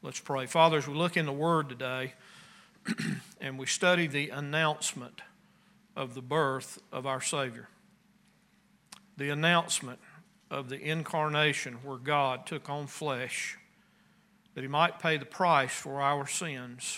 Let's pray. Father, as we look in the Word today and we study the announcement of the birth of our Savior, the announcement of the incarnation where God took on flesh that He might pay the price for our sins,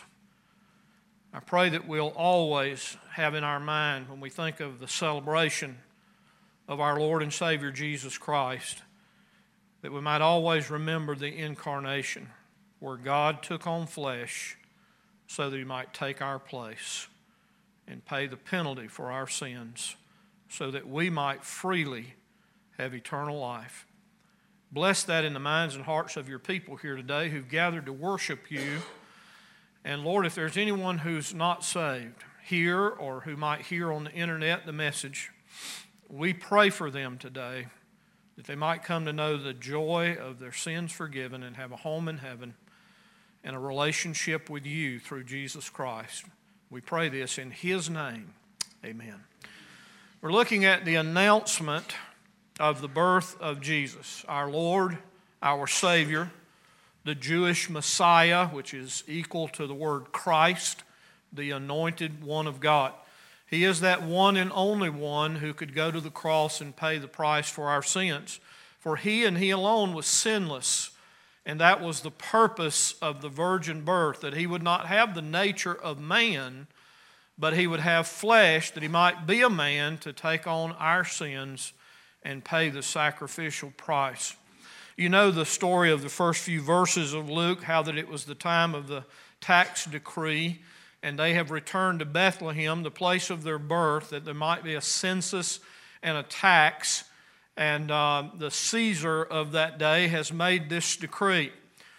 I pray that we'll always have in our mind when we think of the celebration of our Lord and Savior Jesus Christ, that we might always remember the incarnation where God took on flesh so that He might take our place and pay the penalty for our sins so that we might freely have eternal life. Bless that in the minds and hearts of your people here today who've gathered to worship you. And Lord, if there's anyone who's not saved here or who might hear on the internet the message, we pray for them today that they might come to know the joy of their sins forgiven and have a home in heaven and a relationship with you through Jesus Christ. We pray this in His name. Amen. We're looking at the announcement of the birth of Jesus, our Lord, our Savior, the Jewish Messiah, which is equal to the word Christ, the anointed one of God. He is that one and only one who could go to the cross and pay the price for our sins. For He and He alone was sinless, and that was the purpose of the virgin birth, that He would not have the nature of man, but He would have flesh, that He might be a man to take on our sins and pay the sacrificial price. You know the story of the first few verses of Luke, how that it was the time of the tax decree, and they have returned to Bethlehem, the place of their birth, that there might be a census and a tax. And the Caesar of that day has made this decree.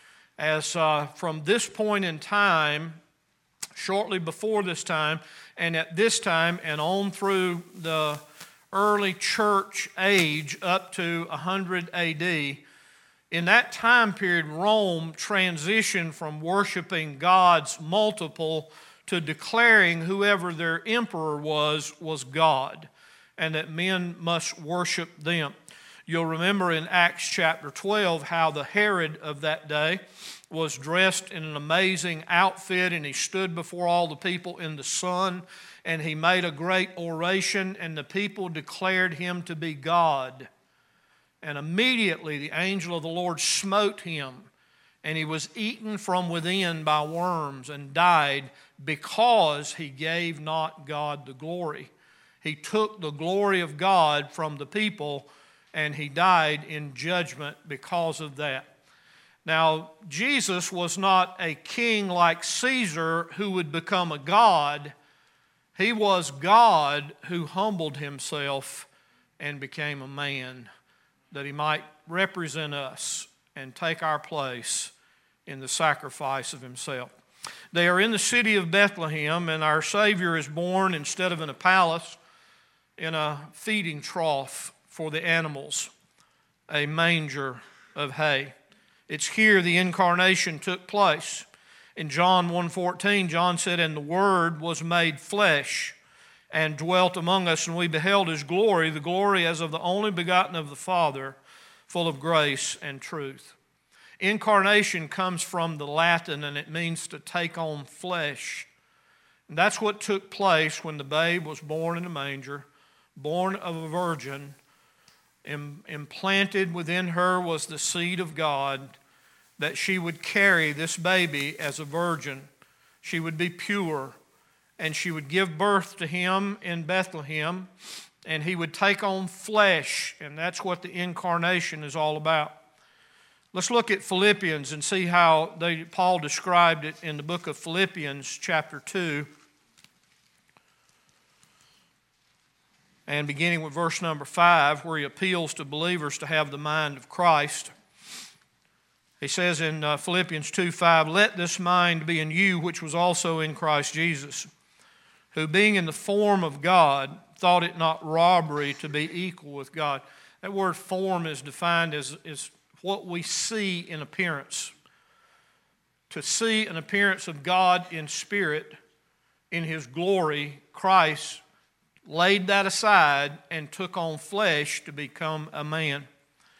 As from this point in time, shortly before this time, and at this time, and on through the early church age up to 100 A.D., in that time period, Rome transitioned from worshiping gods multiple to declaring whoever their emperor was God, and that men must worship them. You'll remember in Acts chapter 12 how the Herod of that day was dressed in an amazing outfit, and he stood before all the people in the sun, and he made a great oration, and the people declared him to be God. And immediately the angel of the Lord smote him, and he was eaten from within by worms and died because he gave not God the glory. He took the glory of God from the people, and he died in judgment because of that. Now, Jesus was not a king like Caesar who would become a god. He was God who humbled himself and became a man, that he might represent us and take our place in the sacrifice of himself. They are in the city of Bethlehem, and our Savior is born, instead of in a palace, in a feeding trough for the animals, a manger of hay. It's here the incarnation took place. In John 1:14, John said, "And the Word was made flesh and dwelt among us, and we beheld His glory, the glory as of the only begotten of the Father, full of grace and truth." Incarnation comes from the Latin, and it means to take on flesh. And that's what took place when the babe was born in a manger, born of a virgin. Implanted within her was the seed of God, that she would carry this baby as a virgin. She would be pure, and she would give birth to him in Bethlehem, and he would take on flesh, and that's what the incarnation is all about. Let's look at Philippians and see how Paul described it in the book of Philippians chapter 2. And beginning with verse number 5, where he appeals to believers to have the mind of Christ. He says in Philippians 2:5, "Let this mind be in you, which was also in Christ Jesus, who being in the form of God, thought it not robbery to be equal with God." That word form is defined as what we see in appearance. To see an appearance of God in spirit, in His glory, Christ laid that aside and took on flesh to become a man.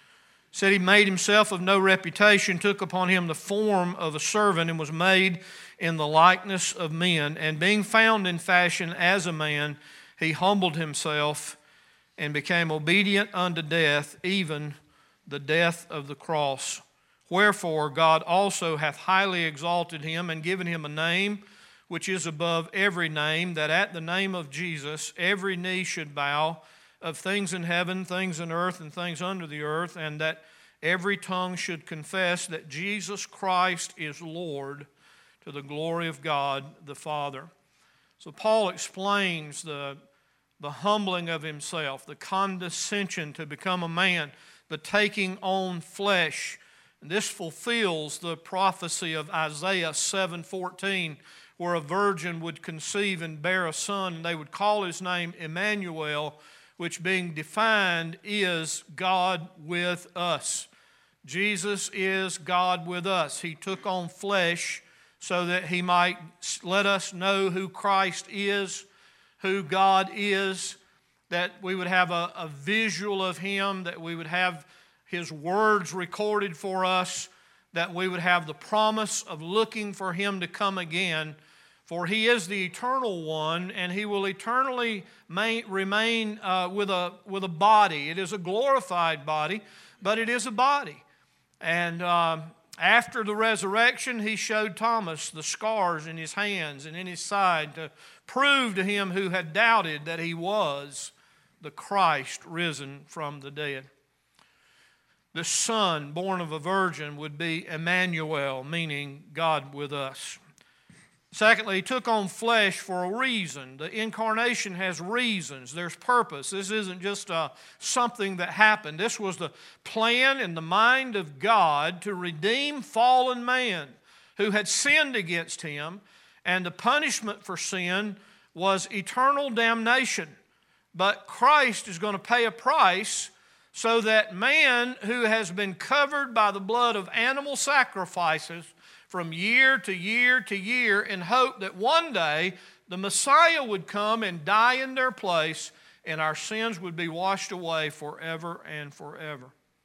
Said he made himself of no reputation, took upon him the form of a servant, and was made in the likeness of men. And being found in fashion as a man, he humbled himself and became obedient unto death, even the death of the cross. Wherefore God also hath highly exalted him and given him a name which is above every name, that at the name of Jesus every knee should bow, of things in heaven, things in earth, and things under the earth, and that every tongue should confess that Jesus Christ is Lord, to the glory of God the Father. So Paul explains the humbling of himself, the condescension to become a man, the taking on flesh. And this fulfills the prophecy of Isaiah 7:14, where a virgin would conceive and bear a son, and they would call his name Emmanuel, which being defined is God with us. Jesus is God with us. He took on flesh so that he might let us know who Christ is, who God is, that we would have a visual of him, that we would have his words recorded for us, that we would have the promise of looking for him to come again. For he is the eternal one, and he will eternally remain with a body. It is a glorified body, but it is a body. And after the resurrection, he showed Thomas the scars in his hands and in his side to prove to him who had doubted that he was the Christ risen from the dead. The Son born of a virgin would be Emmanuel, meaning God with us. Secondly, he took on flesh for a reason. The incarnation has reasons. There's purpose. This isn't just something that happened. This was the plan in the mind of God to redeem fallen man who had sinned against him, and the punishment for sin was eternal damnation. But Christ is going to pay a price so that man who has been covered by the blood of animal sacrifices from year to year to year, in hope that one day the Messiah would come and die in their place, and our sins would be washed away forever and forever.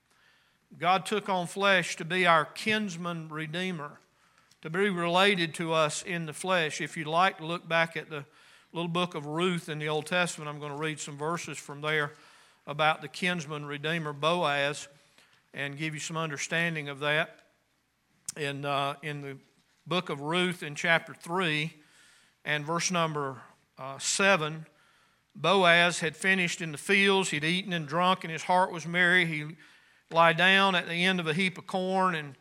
God took on flesh to be our kinsman redeemer, to be related to us in the flesh. If you'd like to look back at the little book of Ruth in the Old Testament, I'm going to read some verses from there about the kinsman redeemer Boaz and give you some understanding of that. In the book of Ruth in chapter 3 and verse number 7, Boaz had finished in the fields. He'd eaten and drunk, and his heart was merry. He lay down at the end of a heap of corn,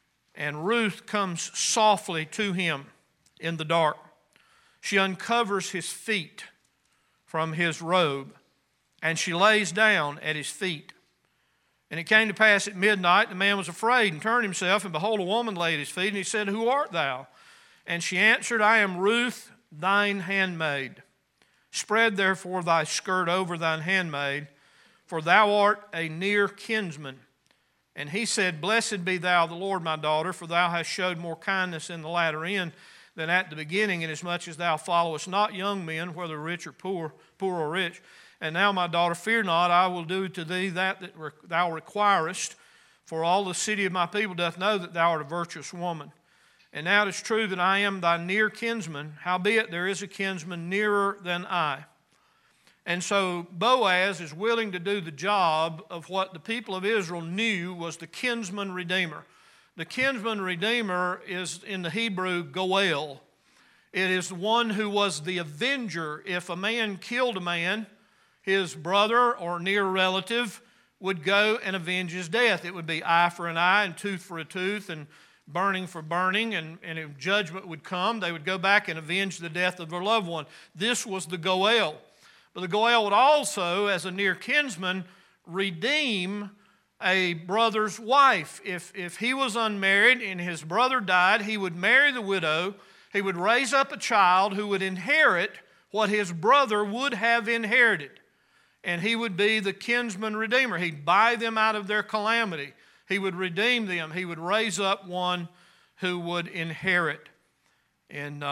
and Ruth comes softly to him in the dark. She uncovers his feet from his robe, and she lays down at his feet. And it came to pass at midnight, the man was afraid and turned himself, and behold, a woman lay at his feet, and he said, Who art thou? And she answered, I am Ruth, thine handmaid. Spread therefore thy skirt over thine handmaid, for thou art a near kinsman. And he said, Blessed be thou the Lord, my daughter, for thou hast showed more kindness in the latter end than at the beginning, inasmuch as thou followest not young men, whether rich or poor or rich. And now, my daughter, fear not, I will do to thee that thou requirest, for all the city of my people doth know that thou art a virtuous woman. And now it is true that I am thy near kinsman, howbeit there is a kinsman nearer than I. And so Boaz is willing to do the job of what the people of Israel knew was the kinsman redeemer. The kinsman redeemer is in the Hebrew Goel. It is the one who was the avenger. If a man killed a man, his brother or near relative would go and avenge his death. It would be eye for an eye and tooth for a tooth and burning for burning, and if judgment would come, they would go back and avenge the death of their loved one. This was the Goel. But the Goel would also, as a near kinsman, redeem a brother's wife. If he was unmarried and his brother died, he would marry the widow. He would raise up a child who would inherit what his brother would have inherited. And he would be the kinsman redeemer. He'd buy them out of their calamity. He would redeem them. He would raise up one who would inherit. And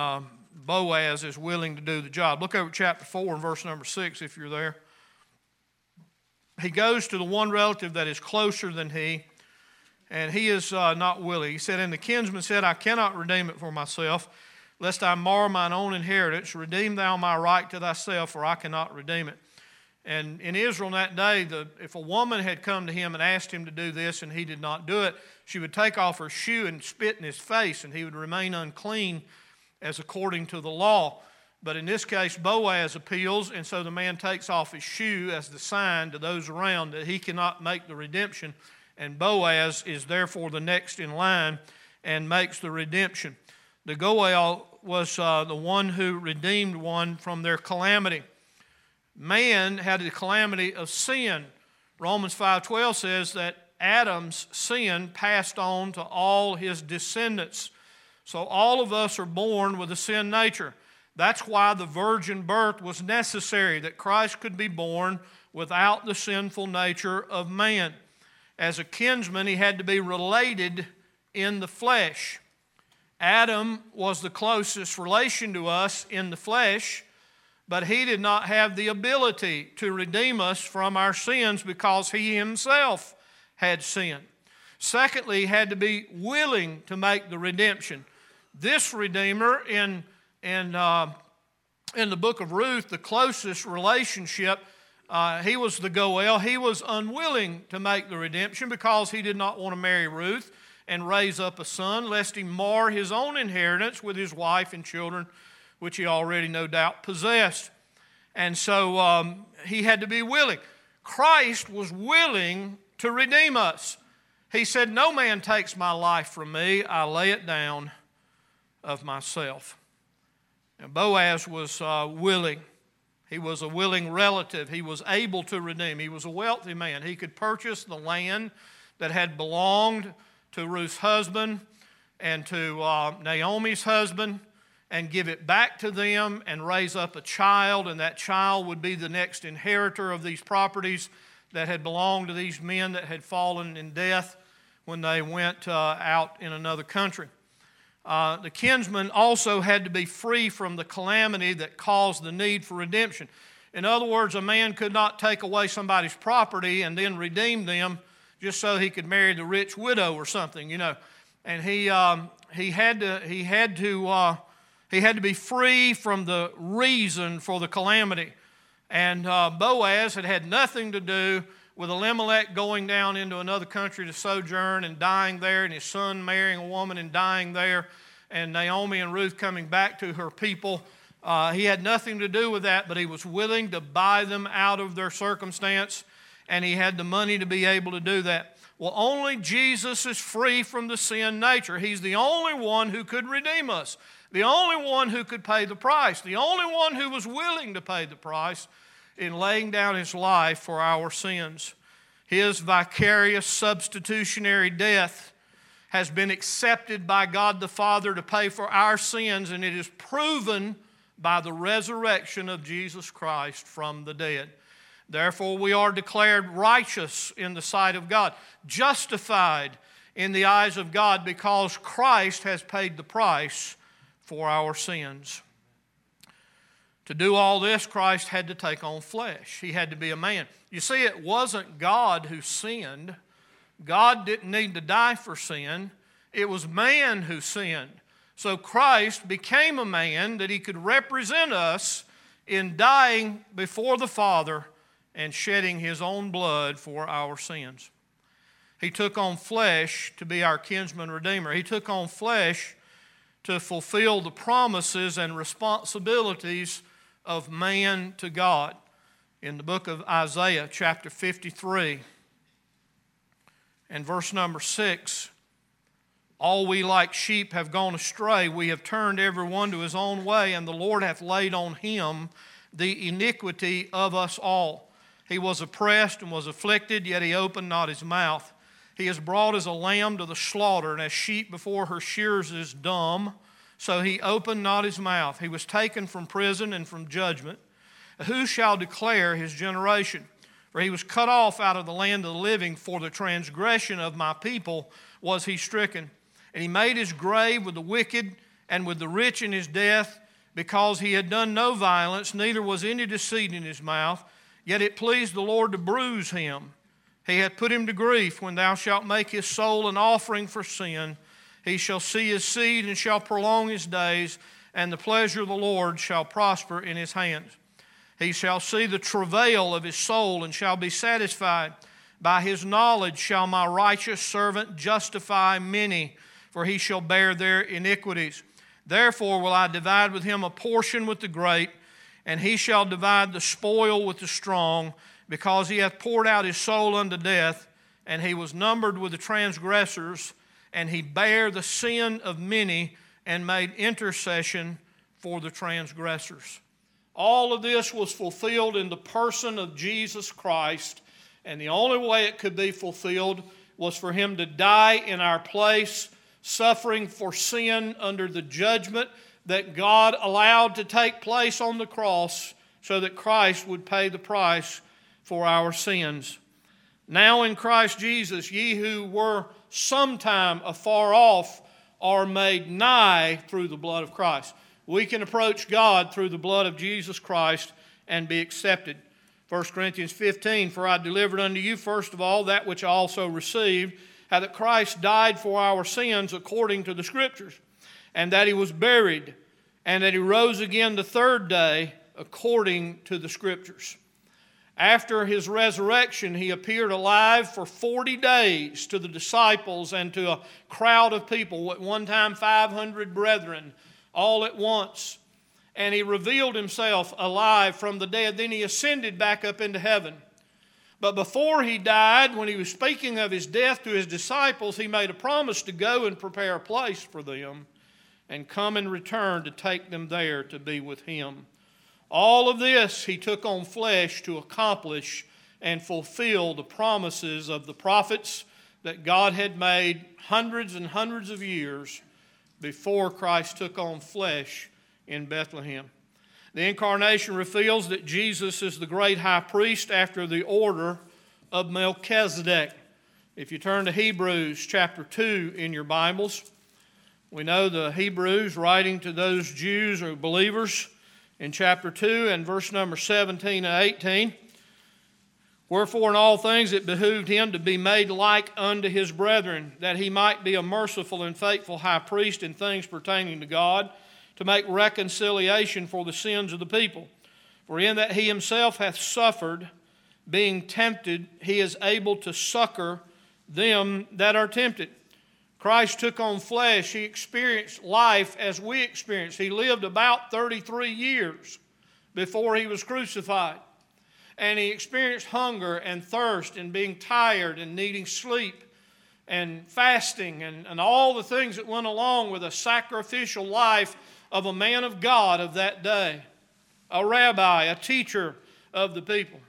Boaz is willing to do the job. Look over chapter 4 and verse number 6 if you're there. he goes to the one relative that is closer than he, and he is not willing. He said, and the kinsman said, I cannot redeem it for myself, lest I mar mine own inheritance. Redeem thou my right to thyself, for I cannot redeem it. And in Israel in that day, if a woman had come to him and asked him to do this and he did not do it, she would take off her shoe and spit in his face, and he would remain unclean as according to the law. But in this case, Boaz appeals, and so the man takes off his shoe as the sign to those around that he cannot make the redemption, and Boaz is therefore the next in line and makes the redemption. The Goel was the one who redeemed one from their calamity. Man had the calamity of sin. Romans 5:12 says that Adam's sin passed on to all his descendants. So all of us are born with a sin nature. That's why the virgin birth was necessary, that Christ could be born without the sinful nature of man. As a kinsman, he had to be related in the flesh. Adam was the closest relation to us in the flesh, but he did not have the ability to redeem us from our sins because he himself had sinned. Secondly, he had to be willing to make the redemption. This Redeemer in the book of Ruth, the closest relationship, he was the Goel. He was unwilling to make the redemption because he did not want to marry Ruth and raise up a son, lest he mar his own inheritance with his wife and children, which he already no doubt possessed. And so he had to be willing. Christ was willing to redeem us. He said, no man takes my life from me, I lay it down of myself. And Boaz was willing. He was a willing relative. He was able to redeem. He was a wealthy man. He could purchase the land that had belonged to Ruth's husband and to Naomi's husband and give it back to them and raise up a child, and that child would be the next inheritor of these properties that had belonged to these men that had fallen in death when they went out in another country. The kinsman also had to be free from the calamity that caused the need for redemption. In other words, a man could not take away somebody's property and then redeem them just so he could marry the rich widow or something, you know. And he had to be free from the reason for the calamity. And Boaz had nothing to do with Elimelech going down into another country to sojourn and dying there, and his son marrying a woman and dying there, and Naomi and Ruth coming back to her people. He had nothing to do with that, but he was willing to buy them out of their circumstance, and he had the money to be able to do that. Well, only Jesus is free from the sin nature. He's the only one who could redeem us, the only one who could pay the price, the only one who was willing to pay the price in laying down his life for our sins. His vicarious substitutionary death has been accepted by God the Father to pay for our sins, and it is proven by the resurrection of Jesus Christ from the dead. Therefore, we are declared righteous in the sight of God, justified in the eyes of God, because Christ has paid the price for our sins. To do all this, Christ had to take on flesh. He had to be a man. You see, it wasn't God who sinned. God didn't need to die for sin. It was man who sinned. So Christ became a man that he could represent us in dying before the Father and shedding his own blood for our sins. He took on flesh to be our kinsman redeemer. He took on flesh to fulfill the promises and responsibilities of man to God. In the book of Isaiah, chapter 53, and verse number 6, all we like sheep have gone astray. We have turned every one to his own way, and the Lord hath laid on him the iniquity of us all. He was oppressed and was afflicted, yet he opened not his mouth. He is brought as a lamb to the slaughter, and as sheep before her shearers is dumb, so he opened not his mouth. He was taken from prison and from judgment. Who shall declare his generation? For he was cut off out of the land of the living. For the transgression of my people was he stricken. And he made his grave with the wicked and with the rich in his death, because he had done no violence, neither was any deceit in his mouth. Yet it pleased the Lord to bruise him. He hath put him to grief. When thou shalt make his soul an offering for sin, he shall see his seed and shall prolong his days, and the pleasure of the Lord shall prosper in his hands. He shall see the travail of his soul and shall be satisfied. By his knowledge shall my righteous servant justify many, for he shall bear their iniquities. Therefore will I divide with him a portion with the great, and he shall divide the spoil with the strong, because he hath poured out his soul unto death, and he was numbered with the transgressors, and he bare the sin of many, and made intercession for the transgressors. All of this was fulfilled in the person of Jesus Christ, and the only way it could be fulfilled was for him to die in our place, suffering for sin under the judgment that God allowed to take place on the cross so that Christ would pay the price for our sins. Now in Christ Jesus, ye who were sometime afar off are made nigh through the blood of Christ. We can approach God through the blood of Jesus Christ and be accepted. 1 Corinthians 15, for I delivered unto you first of all that which I also received, how that Christ died for our sins according to the Scriptures, and that he was buried, and that he rose again the third day according to the Scriptures. After his resurrection, he appeared alive for 40 days to the disciples and to a crowd of people, at one time 500 brethren, all at once. And he revealed himself alive from the dead. Then he ascended back up into heaven. But before he died, when he was speaking of his death to his disciples, he made a promise to go and prepare a place for them and come and return to take them there to be with him. All of this he took on flesh to accomplish and fulfill the promises of the prophets that God had made hundreds and hundreds of years before Christ took on flesh in Bethlehem. The incarnation reveals that Jesus is the great high priest after the order of Melchizedek. If you turn to Hebrews chapter 2 in your Bibles, we know the Hebrews writing to those Jews or believers in chapter 2 and verse number 17 and 18. Wherefore in all things it behooved him to be made like unto his brethren, that he might be a merciful and faithful high priest in things pertaining to God, to make reconciliation for the sins of the people. For in that he himself hath suffered, being tempted, he is able to succor them that are tempted. Christ took on flesh. He experienced life as we experience. He lived about 33 years before he was crucified. And he experienced hunger and thirst and being tired and needing sleep and fasting and all the things that went along with a sacrificial life of a man of God of that day, a rabbi, a teacher of the people.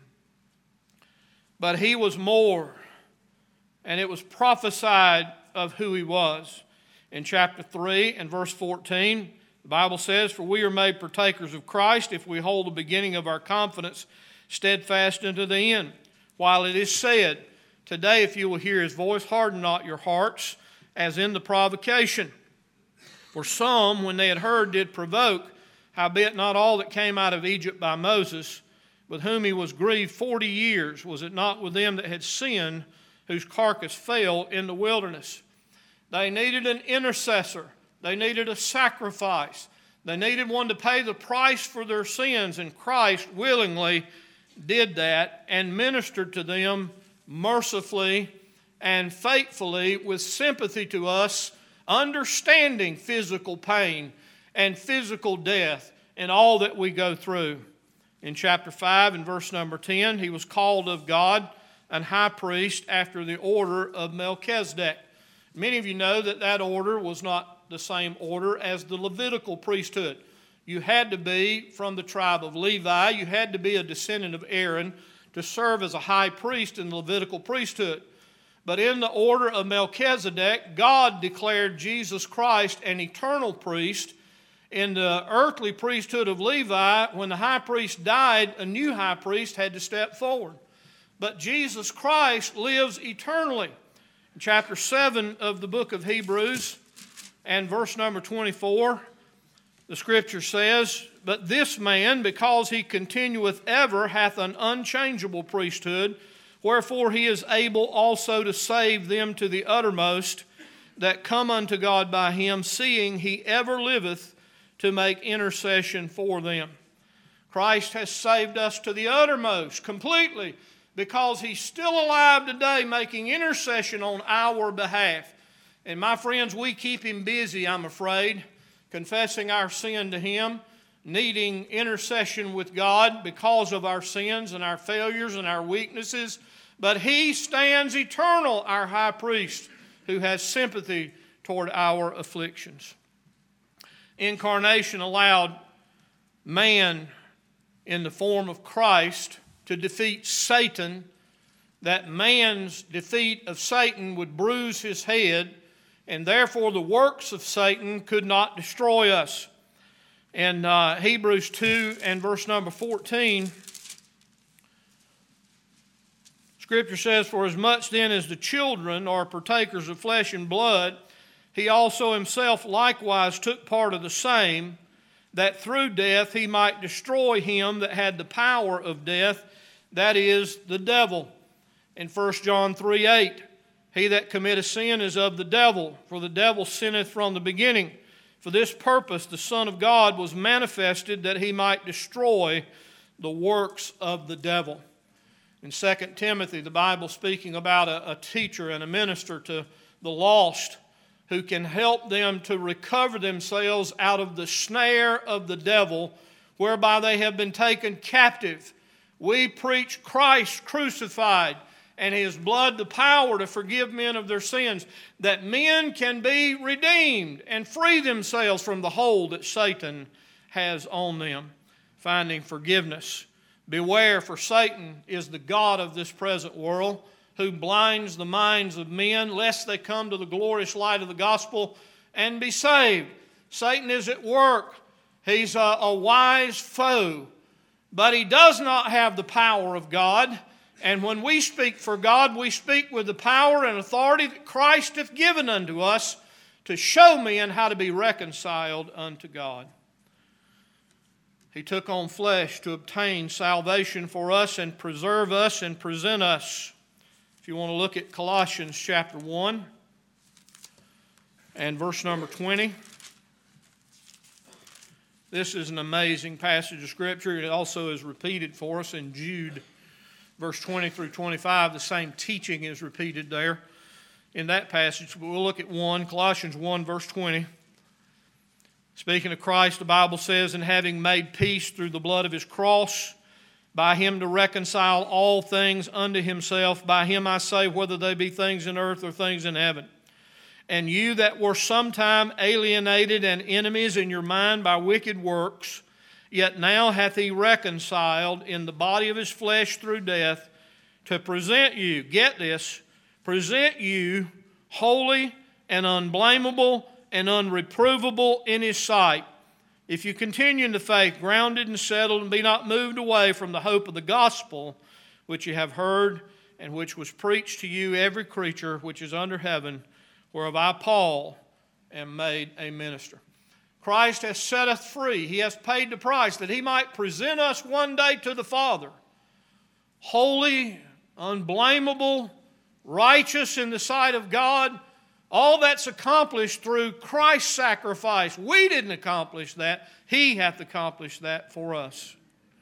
But he was more, and it was prophesied of who he was. In chapter 3 and verse 14, the Bible says, for we are made partakers of Christ if we hold the beginning of our confidence steadfast unto the end. While it is said, today if you will hear his voice, harden not your hearts, as in the provocation. For some, when they had heard, did provoke, howbeit not all that came out of Egypt by Moses, with whom he was grieved 40 years, was it not with them that had sinned, whose carcass fell in the wilderness. They needed an intercessor. They needed a sacrifice. They needed one to pay the price for their sins, and Christ willingly did that and ministered to them mercifully and faithfully with sympathy to us, understanding physical pain and physical death and all that we go through. In chapter 5 and verse number 10, he was called of God an high priest after the order of Melchizedek. Many of you know that that order was not the same order as the Levitical priesthood. You had to be from the tribe of Levi. You had to be a descendant of Aaron to serve as a high priest in the Levitical priesthood. But in the order of Melchizedek, God declared Jesus Christ an eternal priest. In the earthly priesthood of Levi, when the high priest died, a new high priest had to step forward. But Jesus Christ lives eternally. In chapter 7 of the book of Hebrews and verse number 24, The Scripture says, "But this man, because he continueth ever, hath an unchangeable priesthood, wherefore he is able also to save them to the uttermost that come unto God by him, seeing he ever liveth to make intercession for them." Christ has saved us to the uttermost, completely, because he's still alive today making intercession on our behalf. And my friends, we keep him busy, I'm afraid, confessing our sin to him, needing intercession with God because of our sins and our failures and our weaknesses. But he stands eternal, our high priest, who has sympathy toward our afflictions. Incarnation allowed man in the form of Christ to defeat Satan. That man's defeat of Satan would bruise his head, and therefore the works of Satan could not destroy us. In Hebrews 2 and verse number 14, Scripture says, "For as much then as the children are partakers of flesh and blood, he also himself likewise took part of the same, that through death he might destroy him that had the power of death, that is, the devil." In 1 John 3:8, "He that committeth sin is of the devil, for the devil sinneth from the beginning. For this purpose the Son of God was manifested, that he might destroy the works of the devil." In 2 Timothy, the Bible speaking about a teacher and a minister to the lost who can help them to recover themselves out of the snare of the devil whereby they have been taken captive. We preach Christ crucified and his blood the power to forgive men of their sins, that men can be redeemed and free themselves from the hold that Satan has on them, finding forgiveness. Beware, for Satan is the god of this present world, who blinds the minds of men, lest they come to the glorious light of the gospel and be saved. Satan is at work. He's a wise foe, but he does not have the power of God. And when we speak for God, we speak with the power and authority that Christ hath given unto us to show men how to be reconciled unto God. He took on flesh to obtain salvation for us and preserve us and present us. If you want to look at Colossians chapter 1 and verse number 20. This is an amazing passage of Scripture. It also is repeated for us in Jude, verse 20 through 25. The same teaching is repeated there in that passage. But we'll look at Colossians 1, verse 20. Speaking of Christ, the Bible says, "And having made peace through the blood of his cross, by him to reconcile all things unto himself. By him I say, whether they be things in earth or things in heaven. And you that were sometime alienated and enemies in your mind by wicked works, yet now hath he reconciled in the body of his flesh through death, to present you," get this, "present you holy and unblameable and unreprovable in his sight. If you continue in the faith, grounded and settled, and be not moved away from the hope of the gospel, which you have heard, and which was preached to you every creature which is under heaven, whereof I, Paul, am made a minister." Christ has set us free. He has paid the price that he might present us one day to the Father, holy, unblameable, righteous in the sight of God. All that's accomplished through Christ's sacrifice. We didn't accomplish that. He hath accomplished that for us.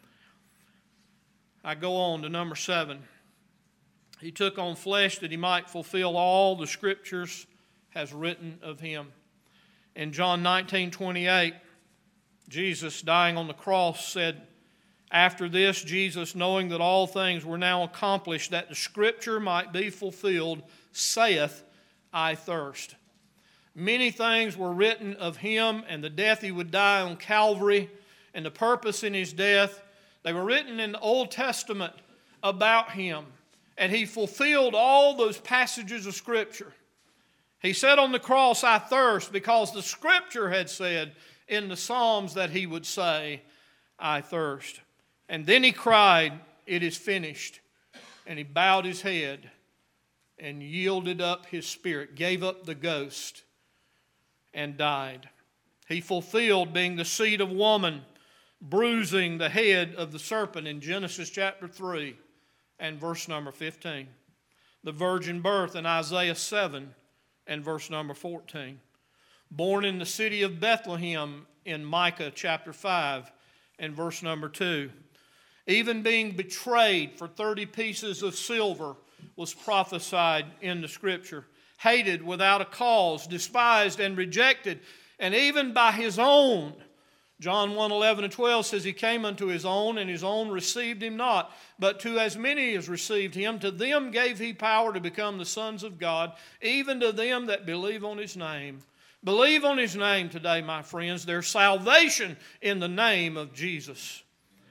I go on to number 7. He took on flesh that he might fulfill all the Scriptures has written of him. In John 19:28, Jesus, dying on the cross, said, "After this, Jesus, knowing that all things were now accomplished, that the Scripture might be fulfilled, saith, I thirst." Many things were written of him and the death he would die on Calvary and the purpose in his death. They were written in the Old Testament about him, and he fulfilled all those passages of Scripture. He said on the cross, "I thirst," because the Scripture had said in the Psalms that he would say, "I thirst." And then he cried, "It is finished." And he bowed his head and yielded up his spirit, gave up the ghost, and died. He fulfilled being the seed of woman, bruising the head of the serpent in Genesis chapter 3 and verse number 15. The virgin birth in Isaiah 7 and verse number 14. Born in the city of Bethlehem in Micah chapter 5 and verse number 2. Even being betrayed for 30 pieces of silver was prophesied in the Scripture. Hated without a cause, despised and rejected, and even by his own. John 1:11 and 12 says, He came unto his own, and his own received him not. But to as many as received him, to them gave he power to become the sons of God, even to them that believe on his name. Believe on his name today, my friends. There's salvation in the name of Jesus.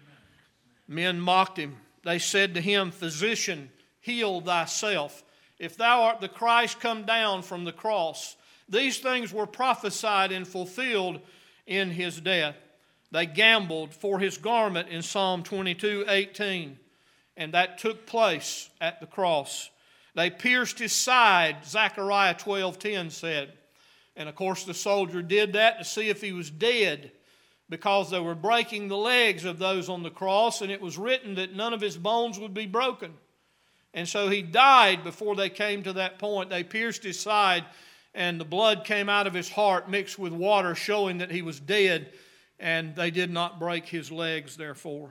Men mocked him. They said to him, Physician, heal thyself. If thou art the Christ, come down from the cross. These things were prophesied and fulfilled in his death. They gambled for his garment in Psalm 22:18, and that took place at the cross. They pierced his side, Zechariah 12:10 said. And of course the soldier did that to see if he was dead, because they were breaking the legs of those on the cross, and it was written that none of his bones would be broken. And so he died before they came to that point. They pierced his side, and the blood came out of his heart mixed with water, showing that he was dead, and they did not break his legs therefore.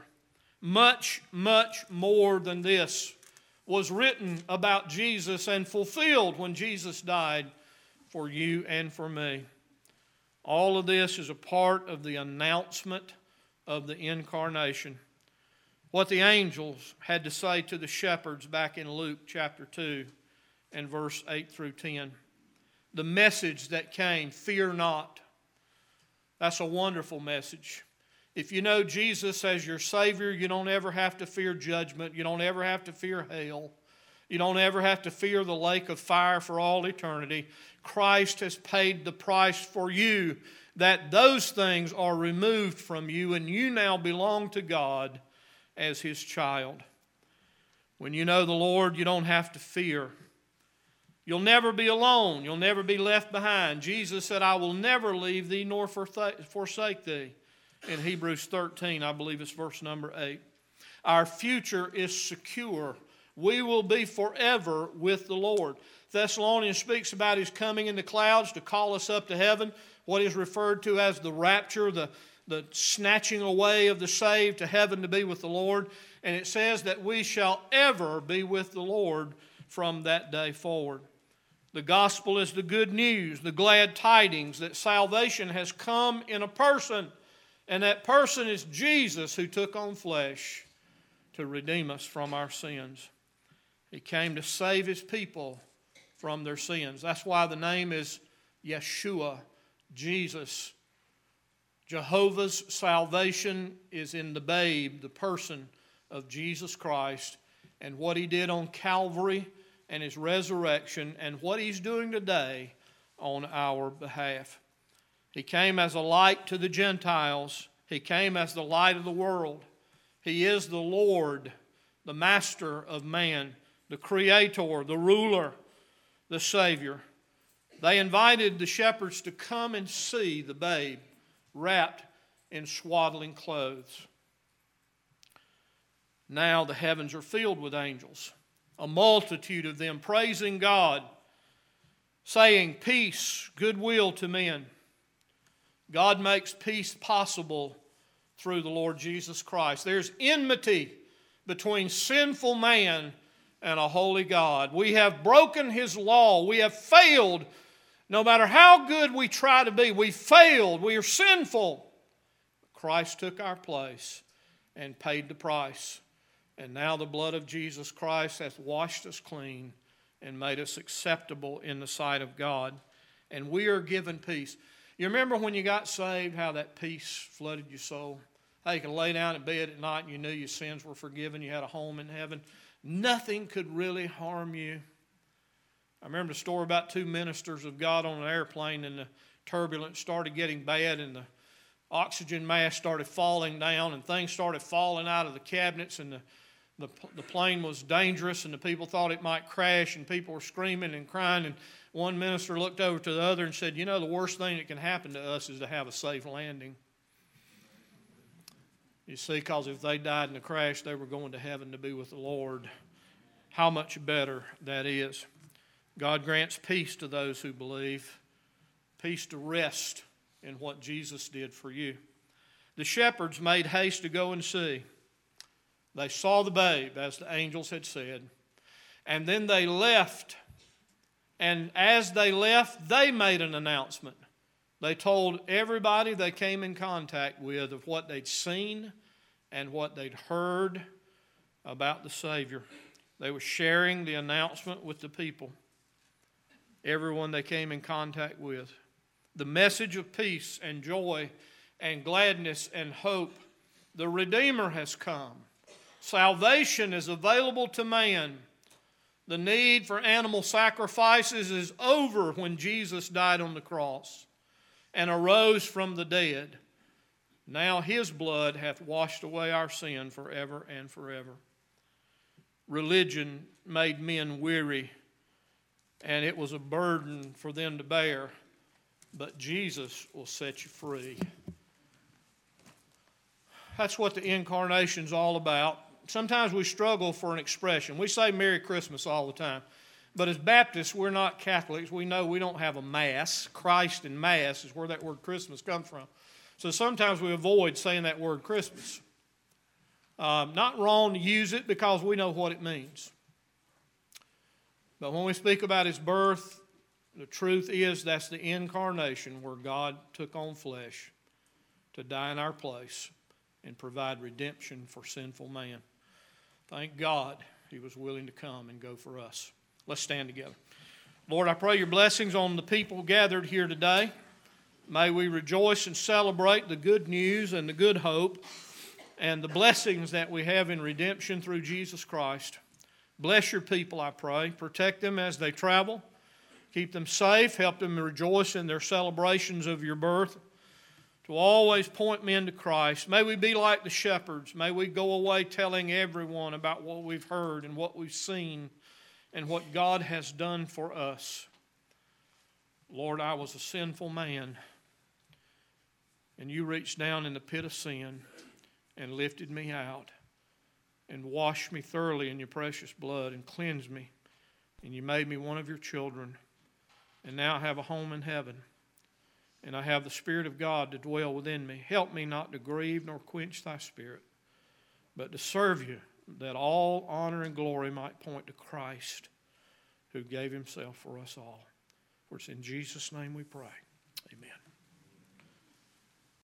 Much, much more than this was written about Jesus and fulfilled when Jesus died for you and for me. All of this is a part of the announcement of the incarnation. What the angels had to say to the shepherds back in Luke chapter 2 and verse 8 through 10. The message that came, fear not. That's a wonderful message. If you know Jesus as your Savior, you don't ever have to fear judgment. You don't ever have to fear hell. You don't ever have to fear the lake of fire for all eternity. Christ has paid the price for you, that those things are removed from you, and you now belong to God as His child. When you know the Lord, you don't have to fear. You'll never be alone. You'll never be left behind. Jesus said, I will never leave thee nor forsake thee. In Hebrews 13, I believe it's verse number 8. Our future is secure. We will be forever with the Lord. Thessalonians speaks about His coming in the clouds to call us up to heaven, what is referred to as the rapture, the snatching away of the saved to heaven to be with the Lord. And it says that we shall ever be with the Lord from that day forward. The gospel is the good news, the glad tidings that salvation has come in a person, and that person is Jesus, who took on flesh to redeem us from our sins. He came to save His people from their sins. That's why the name is Yeshua, Jesus. Jehovah's salvation is in the babe, the person of Jesus Christ, and what He did on Calvary and His resurrection, and what He's doing today on our behalf. He came as a light to the Gentiles. He came as the light of the world. He is the Lord, the Master of man, the Creator, the Ruler, the Savior. They invited the shepherds to come and see the babe wrapped in swaddling clothes. Now the heavens are filled with angels, a multitude of them praising God, saying, peace, goodwill to men. God makes peace possible through the Lord Jesus Christ. There's enmity between sinful man and a holy God. We have broken His law. We have failed. No matter how good we try to be, we failed. We are sinful. Christ took our place and paid the price. And now the blood of Jesus Christ hath washed us clean and made us acceptable in the sight of God. And we are given peace. You remember when you got saved, how that peace flooded your soul? How you could lay down in bed at night and you knew your sins were forgiven. You had a home in heaven. Nothing could really harm you. I remember the story about two ministers of God on an airplane, and the turbulence started getting bad, and the oxygen mask started falling down, and things started falling out of the cabinets, and The plane was dangerous, and the people thought it might crash, and people were screaming and crying. And one minister looked over to the other and said, "You know, the worst thing that can happen to us is to have a safe landing." You see, because if they died in the crash, they were going to heaven to be with the Lord. How much better that is. God grants peace to those who believe, peace to rest in what Jesus did for you. The shepherds made haste to go and see. They saw the babe, as the angels had said, and then they left. And as they left, they made an announcement. They told everybody they came in contact with of what they'd seen and what they'd heard about the Savior. They were sharing the announcement with the people, everyone they came in contact with. The message of peace and joy and gladness and hope. The Redeemer has come. Salvation is available to man. The need for animal sacrifices is over when Jesus died on the cross and arose from the dead. Now his blood hath washed away our sin forever and forever. Religion made men weary, and it was a burden for them to bear, but Jesus will set you free. That's what the incarnation's all about. Sometimes we struggle for an expression. We say Merry Christmas all the time. But as Baptists, we're not Catholics. We know we don't have a Mass. Christ and Mass is where that word Christmas comes from. So sometimes we avoid saying that word Christmas. Not wrong to use it because we know what it means. But when we speak about his birth, the truth is that's the incarnation where God took on flesh to die in our place and provide redemption for sinful man. Thank God he was willing to come and go for us. Let's stand together. Lord, I pray your blessings on the people gathered here today. May we rejoice and celebrate the good news and the good hope and the blessings that we have in redemption through Jesus Christ. Bless your people, I pray. Protect them as they travel. Keep them safe. Help them rejoice in their celebrations of your birth. To always point men to Christ. May we be like the shepherds. May we go away telling everyone about what we've heard and what we've seen and what God has done for us. Lord, I was a sinful man, and you reached down in the pit of sin and lifted me out and washed me thoroughly in your precious blood and cleansed me, and you made me one of your children, and now I have a home in heaven. And I have the Spirit of God to dwell within me. Help me not to grieve nor quench thy Spirit, but to serve you, that all honor and glory might point to Christ, who gave himself for us all. For it's in Jesus' name we pray. Amen.